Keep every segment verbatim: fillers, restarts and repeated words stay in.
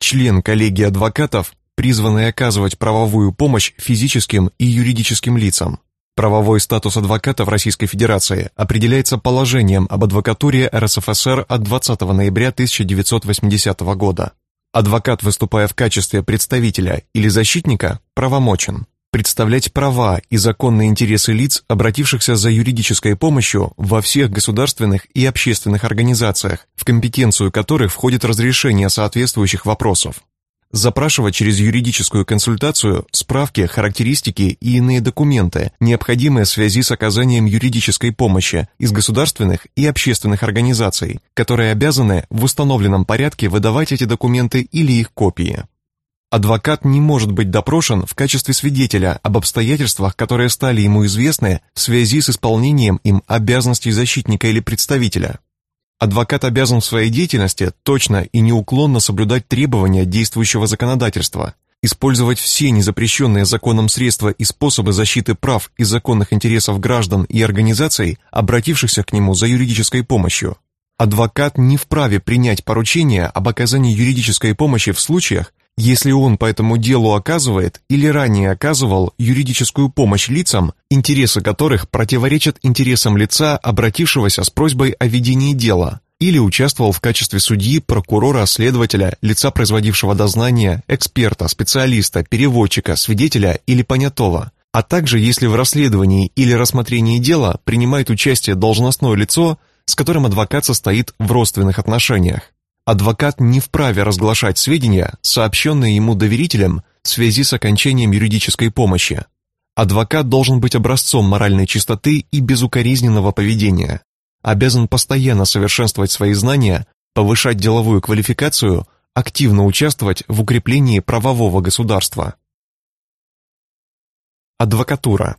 член коллегии адвокатов, призванный оказывать правовую помощь физическим и юридическим лицам. Правовой статус адвоката в Российской Федерации определяется положением об адвокатуре эр эс эф эс эр от двадцатого ноября тысяча девятьсот восьмидесятого года. Адвокат, выступая в качестве представителя или защитника, правомочен представлять права и законные интересы лиц, обратившихся за юридической помощью во всех государственных и общественных организациях, в компетенцию которых входит разрешение соответствующих вопросов. Запрашивать через юридическую консультацию справки, характеристики и иные документы, необходимые в связи с оказанием юридической помощи из государственных и общественных организаций, которые обязаны в установленном порядке выдавать эти документы или их копии. Адвокат не может быть допрошен в качестве свидетеля об обстоятельствах, которые стали ему известны в связи с исполнением им обязанностей защитника или представителя. Адвокат обязан в своей деятельности точно и неуклонно соблюдать требования действующего законодательства, использовать все незапрещенные законом средства и способы защиты прав и законных интересов граждан и организаций, обратившихся к нему за юридической помощью. Адвокат не вправе принять поручение об оказании юридической помощи в случаях, если он по этому делу оказывает или ранее оказывал юридическую помощь лицам, интересы которых противоречат интересам лица, обратившегося с просьбой о ведении дела, или участвовал в качестве судьи, прокурора, следователя, лица, производившего дознание, эксперта, специалиста, переводчика, свидетеля или понятого, а также если в расследовании или рассмотрении дела принимает участие должностное лицо, с которым адвокат состоит в родственных отношениях. Адвокат не вправе разглашать сведения, сообщенные ему доверителем в связи с окончанием юридической помощи. Адвокат должен быть образцом моральной чистоты и безукоризненного поведения, обязан постоянно совершенствовать свои знания, повышать деловую квалификацию, активно участвовать в укреплении правового государства. Адвокатура.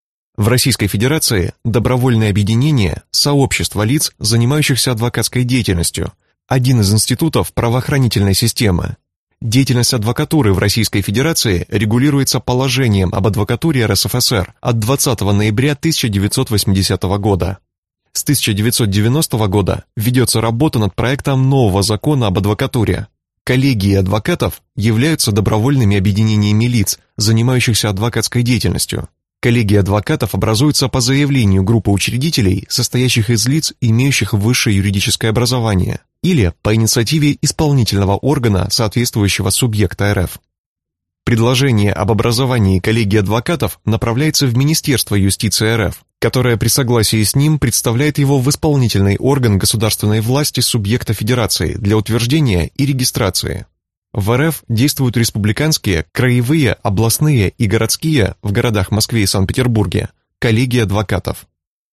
В Российской Федерации добровольное объединение, сообщество лиц, занимающихся адвокатской деятельностью, один из институтов правоохранительной системы. Деятельность адвокатуры в Российской Федерации регулируется положением об адвокатуре эр эс эф эс эр от двадцатого ноября тысяча девятьсот восьмидесятого года. С тысяча девятьсот девяностого года ведется работа над проектом нового закона об адвокатуре. Коллегии адвокатов являются добровольными объединениями лиц, занимающихся адвокатской деятельностью. Коллегии адвокатов образуются по заявлению группы учредителей, состоящих из лиц, имеющих высшее юридическое образование, или по инициативе исполнительного органа соответствующего субъекта эр эф. Предложение об образовании коллегии адвокатов направляется в Министерство юстиции эр эф, которое при согласии с ним представляет его в исполнительный орган государственной власти субъекта федерации для утверждения и регистрации. В эр эф действуют республиканские, краевые, областные и городские в городах Москве и Санкт-Петербурге коллегии адвокатов.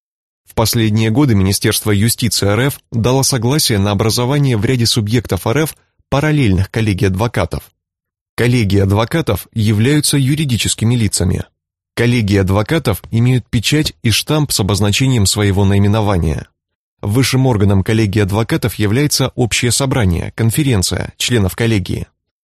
В последние годы Министерство юстиции эр эф дало согласие на образование в ряде субъектов эр эф параллельных коллегий адвокатов. Коллегии адвокатов являются юридическими лицами. Коллегии адвокатов имеют печать и штамп с обозначением своего наименования. Высшим органом коллегии адвокатов является общее собрание, конференция членов коллегии.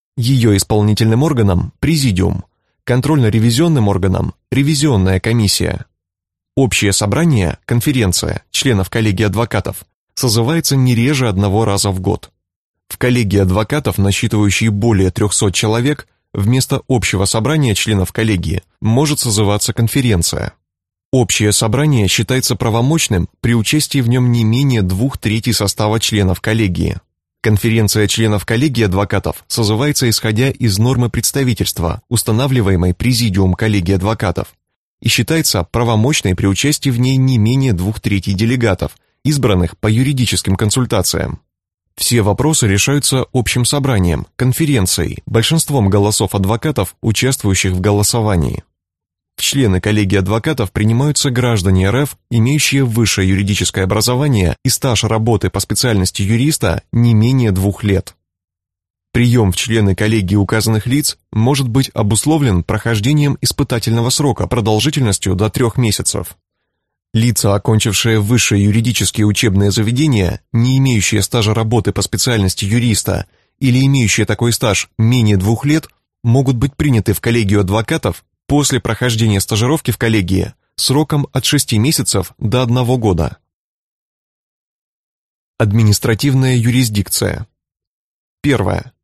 Ее исполнительным органом – президиум, контрольно-ревизионным органом – ревизионная комиссия. Общее собрание, конференция членов коллегии адвокатов созывается не реже одного раза в год. В коллегии адвокатов, насчитывающей более трехсот человек, вместо общего собрания членов коллегии может созываться конференция. Общее собрание считается правомочным при участии в нем не менее двух третей состава членов коллегии. Конференция членов коллегии адвокатов созывается исходя из нормы представительства, устанавливаемой президиум коллегии адвокатов, и считается правомочной при участии в ней не менее двух третей делегатов, избранных по юридическим консультациям. Все вопросы решаются общим собранием, конференцией, большинством голосов адвокатов, участвующих в голосовании. В члены коллегии адвокатов принимаются граждане эр эф, имеющие высшее юридическое образование и стаж работы по специальности юриста не менее двух лет. Прием в члены коллегии указанных лиц может быть обусловлен прохождением испытательного срока продолжительностью до трех месяцев. Лица, окончившие высшие юридические учебные заведения, не имеющие стажа работы по специальности юриста или имеющие такой стаж менее двух лет, могут быть приняты в коллегию адвокатов после прохождения стажировки в коллегии сроком от шести месяцев до одного года. Административная юрисдикция. Первое.